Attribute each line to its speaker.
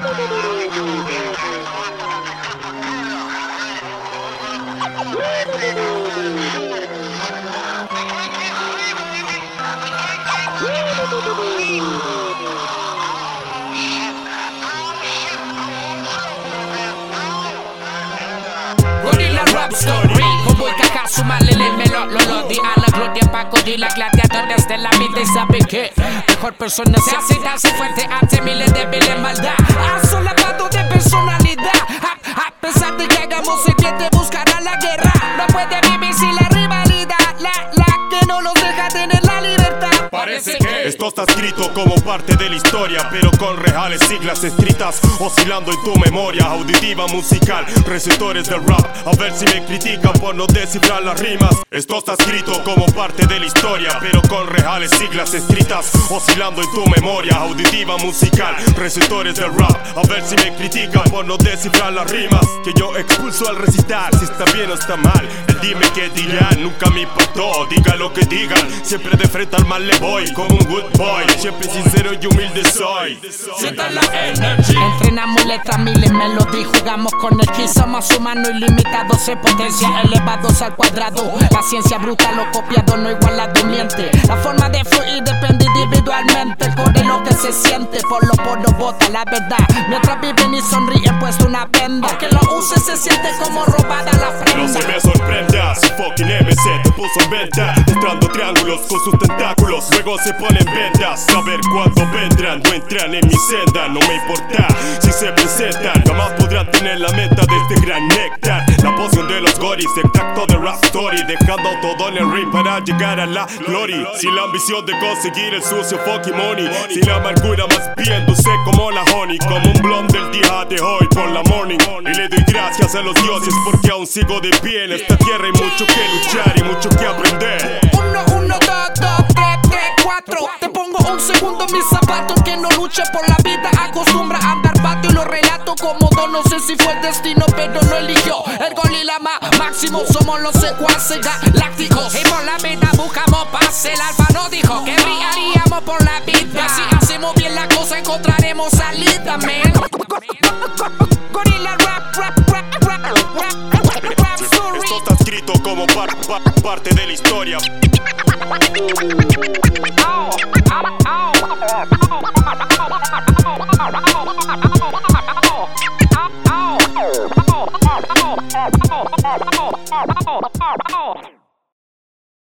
Speaker 1: Gorilla Rap Story. Homeboy caca, sumarle el lo di a la gloria Paco y la gladiadores de la vida y sabe que mejor persona se hace darse fuerte ante miles de débiles maldad. Asolapado de personalidad, a pesar de que hagamos el bien te buscará la guerra. No puede vivir sin la rivalidad, la que no los deja tener la libertad.
Speaker 2: Parece que esto está escrito como parte de la historia, pero con reales siglas escritas oscilando en tu memoria auditiva musical. Receptores del rap, a ver si me critican por no descifrar las rimas. Esto está escrito como parte de la historia, pero con reales siglas escritas oscilando en tu memoria auditiva musical. Receptores del rap, a ver si me critican por no descifrar las rimas que yo expulso al recitar. Si está bien o está mal, el dime que dirán nunca me impactó. Diga lo que digan, siempre de frente al mal le voy como un good boy, siempre sincero y humilde soy.
Speaker 1: Sienta la energy. Entrenamos letras, miles melodías, jugamos con el ki. Somos humanos ilimitados en potencia, elevados al cuadrado. La ciencia bruta, lo copiado, no igualado miente. La forma de fluir depende individualmente. El core lo que se siente, por lo bota la verdad. Mientras viven y sonríen, puesto una venda. Aunque lo use se siente como robada la prenda.
Speaker 2: No se me sorprenda si fucking MC te puso en venta, mostrando triángulos con sus tentáculos. Luego se ponen vendas, saber cuándo vendrán. No entran en mi senda, no me importa si se presentan. Jamás podrán tener la meta de este gran néctar. La poción de los goris, extracto de rap story, dejando todo en el ring para llegar a la glory. Sin la ambición de conseguir el sucio fucking money, sin la amargura más bien dulce como la honey, como un blond del día de hoy por la morning. Y le doy gracias a los dioses porque aún sigo de pie en esta tierra. Hay mucho que luchar y mucho que aprender.
Speaker 1: 1, 2, 3, 4. Te pongo un segundo en mis zapatos. Que no lucha por la vida acostumbra a andar pato. Y lo relato como don. No sé si fue el destino, pero no eligió el gorila máximo. Somos los secuaces galácticos. Y por la vida buscamos paz. El alfa no dijo que brillaríamos por la vida. Si hacemos bien la cosa encontraremos salida, man. Gorilla Rap Story.
Speaker 2: Esto está escrito como parte de la historia.
Speaker 3: Oh.